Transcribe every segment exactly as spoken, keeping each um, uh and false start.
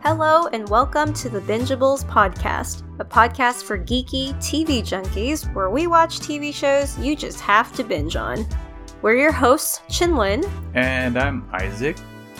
Hello and welcome to the Bingeables podcast, a podcast for geeky T V junkies where we watch T V shows you just have to binge on. We're your hosts, Chinlin. And I'm Isaac.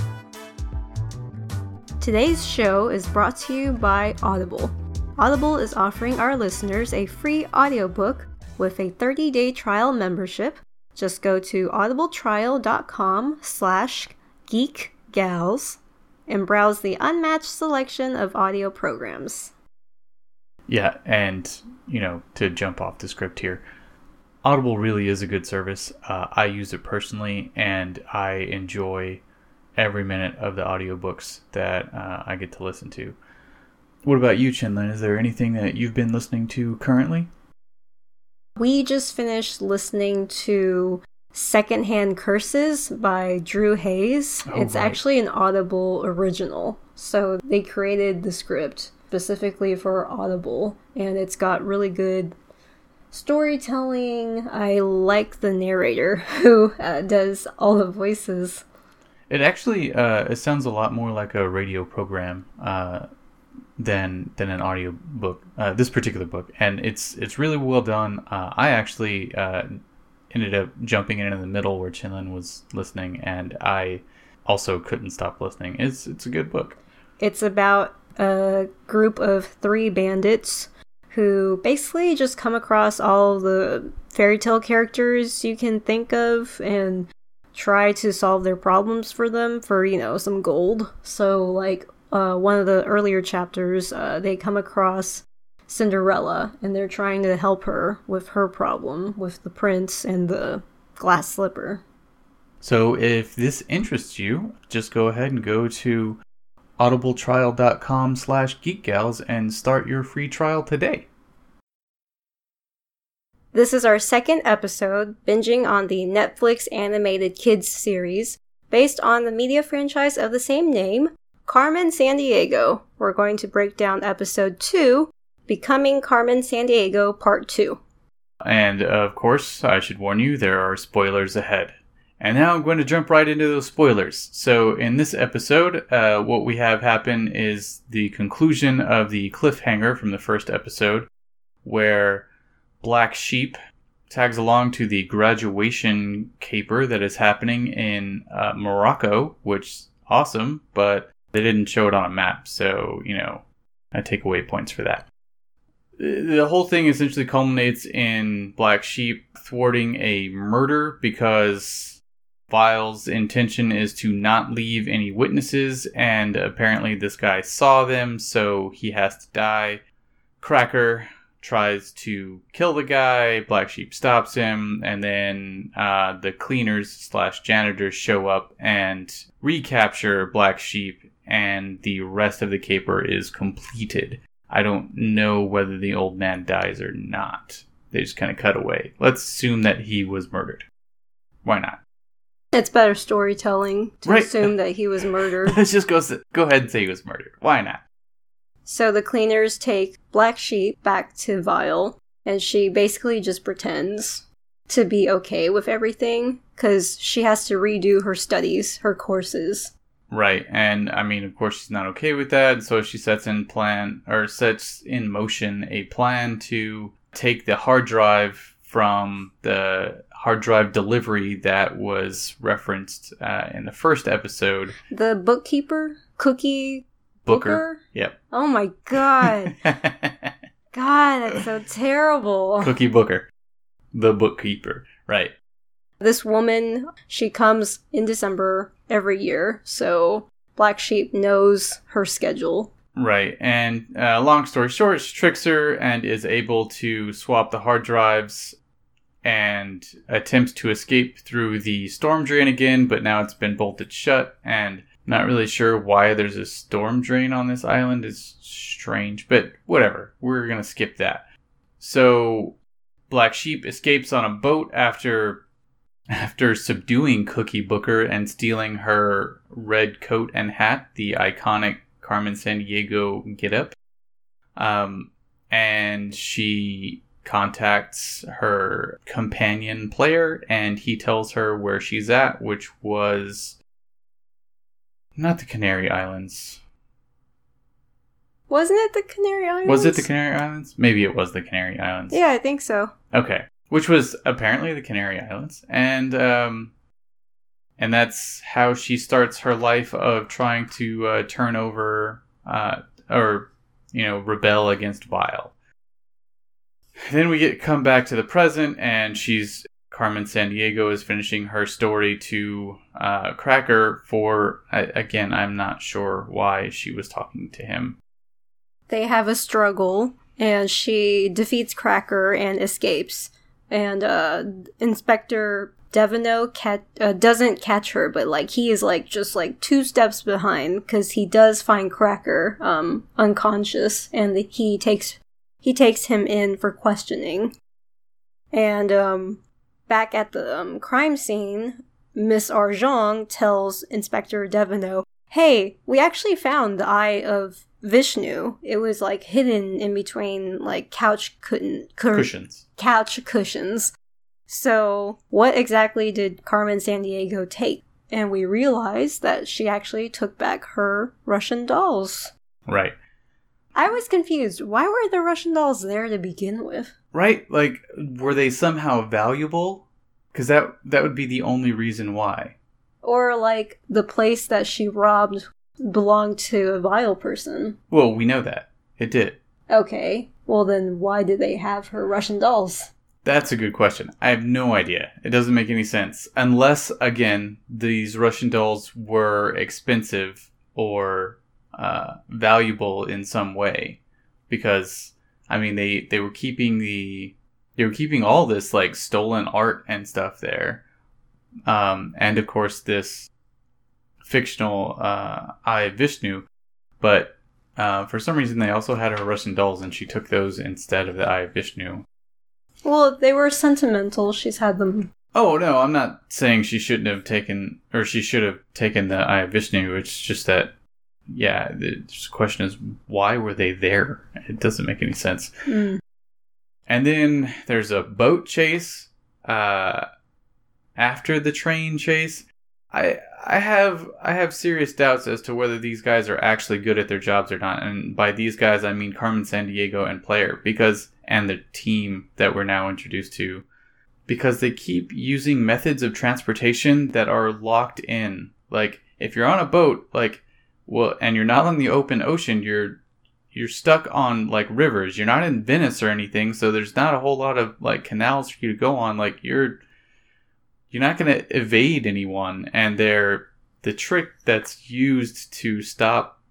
Today's show is brought to you by Audible. Audible is offering our listeners a free audiobook with a thirty-day trial membership. Just go to audibletrial.com slash geekgals and browse the unmatched selection of audio programs. Yeah, and, you know, to jump off the script here, Audible really is a good service. Uh, I use it personally, and I enjoy every minute of the audiobooks that uh, I get to listen to. What about you, Chinlin? Is there anything that you've been listening to currently? We just finished listening to Secondhand Curses by Drew Hayes. Oh, it's right. actually an Audible original. So they created the script specifically for Audible, and it's got really good storytelling. I like the narrator who uh, does all the voices. It actually uh, it sounds a lot more like a radio program uh, than than an audio book. Uh, this particular book, and it's it's really well done. Uh, I actually uh, ended up jumping in in the middle where Chinlin was listening, and I also couldn't stop listening. It's it's a good book. It's about a group of three bandits who basically just come across all the fairy tale characters you can think of and try to solve their problems for them for, you know, some gold. So, like, uh, one of the earlier chapters, uh, they come across Cinderella, and they're trying to help her with her problem with the prince and the glass slipper. So if this interests you, just go ahead and go to audibletrial.com slash geekgals and start your free trial today. This is our second episode, binging on the Netflix animated kids series, based on the media franchise of the same name, Carmen Sandiego. We're going to break down episode two, Becoming Carmen Sandiego Part two. And, of course, I should warn you, there are spoilers ahead. And now I'm going to jump right into those spoilers. So, in this episode, uh, what we have happen is the conclusion of the cliffhanger from the first episode, where Black Sheep tags along to the graduation caper that is happening in uh, Morocco, which is awesome, but they didn't show it on a map, so, you know, I take away points for that. The whole thing essentially culminates in Black Sheep thwarting a murder because Vile's intention is to not leave any witnesses, and apparently this guy saw them, so he has to die. Cracker tries to kill the guy, Black Sheep stops him, and then uh, the cleaners slash janitors show up and recapture Black Sheep, and the rest of the caper is completed. I don't know whether the old man dies or not. They just kind of cut away. Let's assume that he was murdered. Why not? It's better storytelling to Right. assume that he was murdered. Let's just go, go ahead and say he was murdered. Why not? So the cleaners take Black Sheep back to Vile, and she basically just pretends to be okay with everything, because she has to redo her studies, her courses. Right, and I mean, of course, she's not okay with that, so she sets in plan or sets in motion a plan to take the hard drive from the hard drive delivery that was referenced uh, in the first episode. The bookkeeper, Cookie Booker. Booker? Yep. Oh my god. God, that's so terrible. Cookie Booker, the bookkeeper. Right. This woman, she comes in December every year, so Black Sheep knows her schedule. Right, and uh, long story short, she tricks her and is able to swap the hard drives and attempts to escape through the storm drain again, but now it's been bolted shut, and not really sure why there's a storm drain on this island. It's strange, but whatever. We're going to skip that. So Black Sheep escapes on a boat after after subduing Cookie Booker and stealing her red coat and hat, the iconic Carmen Sandiego getup. Um, and she contacts her companion player, and he tells her where she's at, which was not the Canary Islands. Wasn't it the Canary Islands? Was it the Canary Islands? Maybe it was the Canary Islands. Yeah, I think so. Okay. Which was apparently the Canary Islands. And um, and that's how she starts her life of trying to uh, turn over uh, or, you know, rebel against Vile. Then we get come back to the present, and she's Carmen Sandiego is finishing her story to uh, Cracker for, again, I'm not sure why she was talking to him. They have a struggle, and she defeats Cracker and escapes. And uh, Inspector Deveneaux cat- uh, doesn't catch her, but like he is like just like two steps behind, because he does find Cracker um, unconscious, and the- he takes he takes him in for questioning. And um, back at the um, crime scene, Miss Argent tells Inspector Deveneaux, "Hey, we actually found the Eye of Vishnu. It was like hidden in between like couch cushion- cushions. Couch cushions. So, what exactly did Carmen Sandiego take?" And we realized that she actually took back her Russian dolls. Right. I was confused. Why were the Russian dolls there to begin with? Right? Like, were they somehow valuable? Because that that would be the only reason why. Or like the place that she robbed belonged to a Vile person. Well, we know that. It did. Okay. Well, then why did they have her Russian dolls? That's a good question. I have no idea. It doesn't make any sense. Unless, again, these Russian dolls were expensive or uh, valuable in some way. Because, I mean, they, they were keeping the... They were keeping all this, like, stolen art and stuff there. Um, and, of course, this fictional uh, Eye of Vishnu. But uh, for some reason, they also had her Russian dolls, and she took those instead of the Eye of Vishnu. Well, they were sentimental. She's had them. Oh, no, I'm not saying she shouldn't have taken, or she should have taken the Eye of Vishnu. It's just that, yeah, the question is, why were they there? It doesn't make any sense. Mm. And then there's a boat chase uh, after the train chase. I I have I have serious doubts as to whether these guys are actually good at their jobs or not. And by these guys, I mean Carmen Sandiego and Player, because and the team that we're now introduced to, because they keep using methods of transportation that are locked in. Like, if you're on a boat, like, well, and you're not on the open ocean, you're you're stuck on, like, rivers. You're not in Venice or anything, so there's not a whole lot of, like, canals for you to go on. Like, you're you're not going to evade anyone. And they're the trick that's used to stop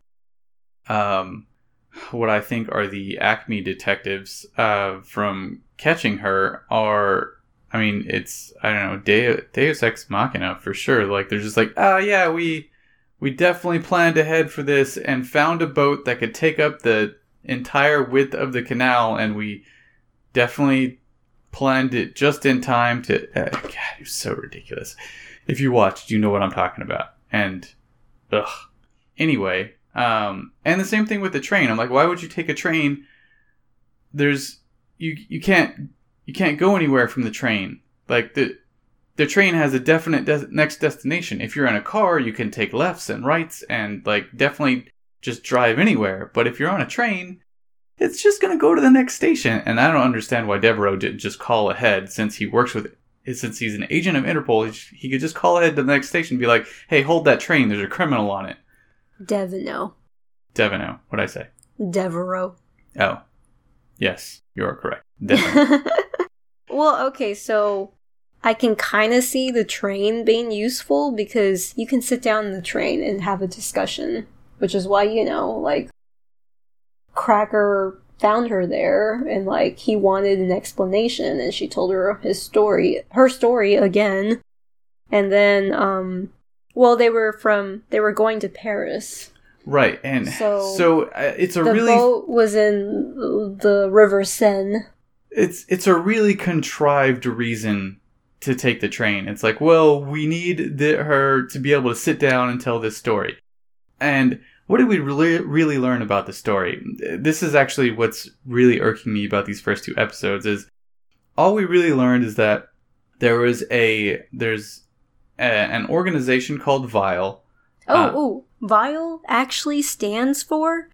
um what I think are the Acme detectives uh from catching her are, I mean, it's, I don't know, Deus, Deus Ex Machina for sure. Like, they're just like, ah, oh, yeah, we we definitely planned ahead for this and found a boat that could take up the entire width of the canal, and we definitely planned it just in time to... Uh, God, it's so ridiculous. If you watched, you know what I'm talking about. And, ugh. Anyway, um, and the same thing with the train. I'm like, why would you take a train? There's... You you can't... You can't go anywhere from the train. Like, the the train has a definite de- next destination. If you're in a car, you can take lefts and rights and, like, definitely just drive anywhere. But if you're on a train, it's just going to go to the next station. And I don't understand why Devereaux didn't just call ahead, since he works with... Since he's an agent of Interpol, he could just call ahead to the next station and be like, hey, hold that train, there's a criminal on it. Deveneaux. Deveneaux, what'd I say? Devereaux. Oh. Yes, you're correct. Devereaux. Well, okay, so I can kind of see the train being useful, because you can sit down in the train and have a discussion, which is why, you know, like, Cracker found her there, and, like, he wanted an explanation, and she told her his story, her story again, and then, um, well, they were from, they were going to Paris. Right, and so, so uh, it's a the really... The boat was in the River Seine. It's it's a really contrived reason to take the train. It's like, well, we need the, her to be able to sit down and tell this story. And what did we really really learn about the story? This is actually what's really irking me about these first two episodes, is all we really learned is that there was a there's a, an organization called Vile. Oh, uh, oh, Vile actually stands for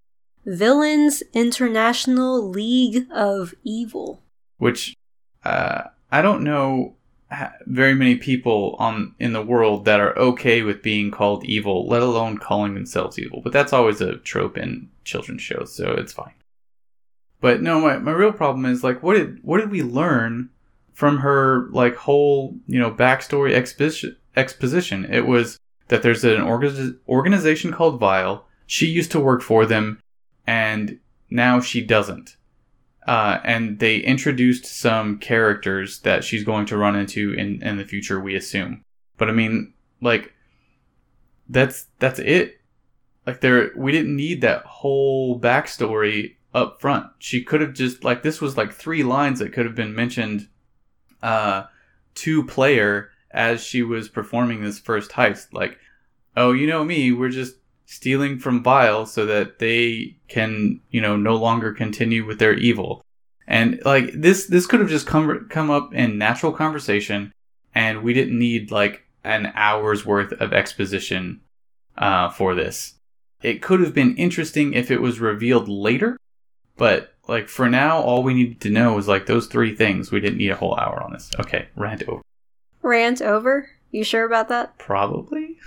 Villains International League of Evil. Which, uh, I don't know very many people on in the world that are okay with being called evil, let alone calling themselves evil. But that's always a trope in children's shows, so it's fine. But no, my, my real problem is, like, what did what did we learn from her, like, whole, you know, backstory exposition? exposition? It was that there's an orga- organization called Vile. She used to work for them, and now she doesn't. Uh, and they introduced some characters that she's going to run into in, in the future, we assume. But I mean, like, that's that's it. Like, there, we didn't need that whole backstory up front. She could have just, like, this was like three lines that could have been mentioned uh, to player as she was performing this first heist. Like, oh, you know me, we're just stealing from Vile so that they can, you know, no longer continue with their evil. And, like, this this could have just come come up in natural conversation, and we didn't need, like, an hour's worth of exposition uh, for this. It could have been interesting if it was revealed later, but, like, for now, all we needed to know was, like, those three things. We didn't need a whole hour on this. Okay, rant over. Rant over? You sure about that? Probably.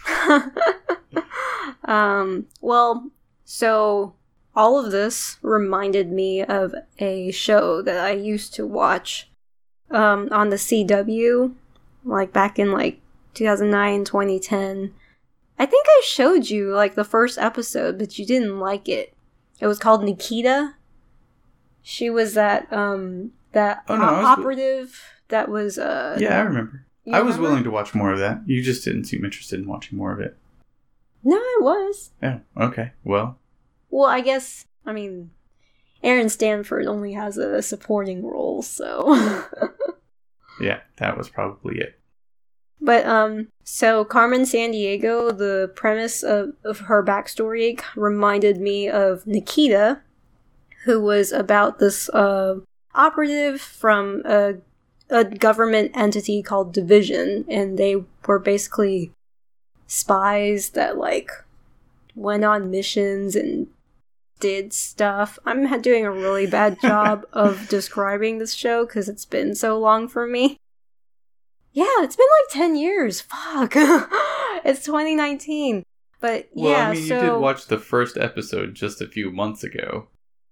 um, well, so all of this reminded me of a show that I used to watch um, on the C W, like back in like two thousand nine, twenty ten. I think I showed you like the first episode, but you didn't like it. It was called Nikita. She was that um that oh, no, o- was... operative that was uh yeah, I remember. You I was remember? willing to watch more of that. You just didn't seem interested in watching more of it. No, I was. Oh, okay. Well. Well, I guess, I mean, Aaron Stanford only has a supporting role, so. Yeah, that was probably it. But, um, so Carmen Sandiego, the premise of, of her backstory reminded me of Nikita, who was about this, uh, operative from a a government entity called Division, and they were basically spies that, like, went on missions and did stuff. I'm doing a really bad job of describing this show because it's been so long for me. Yeah, it's been like ten years. Fuck. It's twenty nineteen. But well, yeah, I mean, so... you did watch the first episode just a few months ago.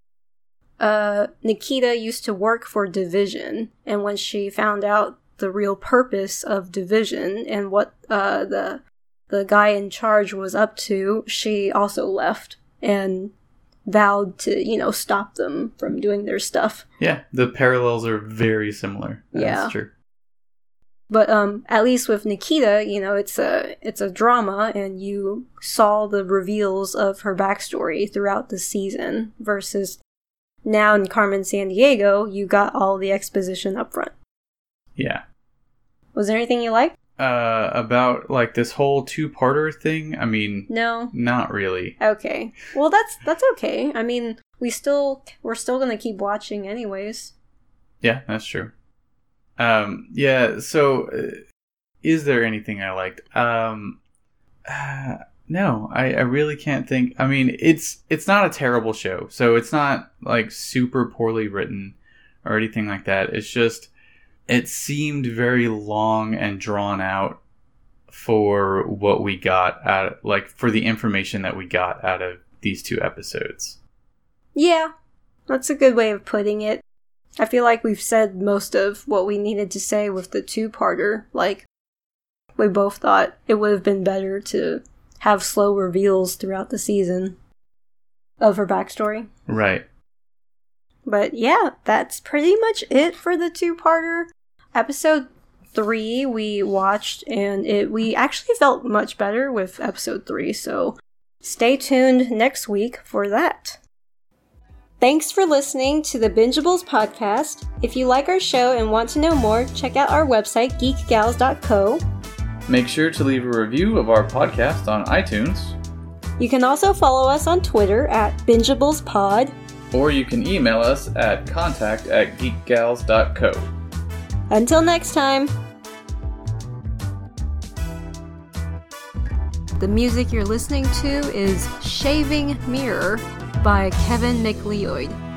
Uh, Nikita used to work for Division, and when she found out the real purpose of Division and what uh, the the guy in charge was up to, she also left and vowed to, you know, stop them from doing their stuff. Yeah, the parallels are very similar. That's yeah. true. But um, at least with Nikita, you know, it's a it's a drama, and you saw the reveals of her backstory throughout the season, versus now in Carmen Sandiego, you got all the exposition up front. Yeah. Was there anything you liked? Uh, about, like, this whole two-parter thing? I mean... No. Not really. Okay. Well, that's that's okay. I mean, we still... We're still gonna keep watching anyways. Yeah, that's true. Um, yeah, so... Uh, is there anything I liked? Um... Uh, no, I, I really can't think... I mean, it's it's not a terrible show, so it's not, like, super poorly written or anything like that. It's just... It seemed very long and drawn out for what we got out of, like, for the information that we got out of these two episodes. Yeah, that's a good way of putting it. I feel like we've said most of what we needed to say with the two-parter. Like, we both thought it would have been better to have slow reveals throughout the season of her backstory. Right. But yeah, that's pretty much it for the two-parter. Episode three we watched, and it we actually felt much better with episode three, so stay tuned next week for that. Thanks for listening to the Bingeables podcast. If you like our show and want to know more, check out our website, geek gals dot co. Make sure to leave a review of our podcast on iTunes. You can also follow us on Twitter at BingeablesPod. Or you can email us at contact at geek gals dot co. Until next time! The music you're listening to is Shaving Mirror by Kevin McLeod.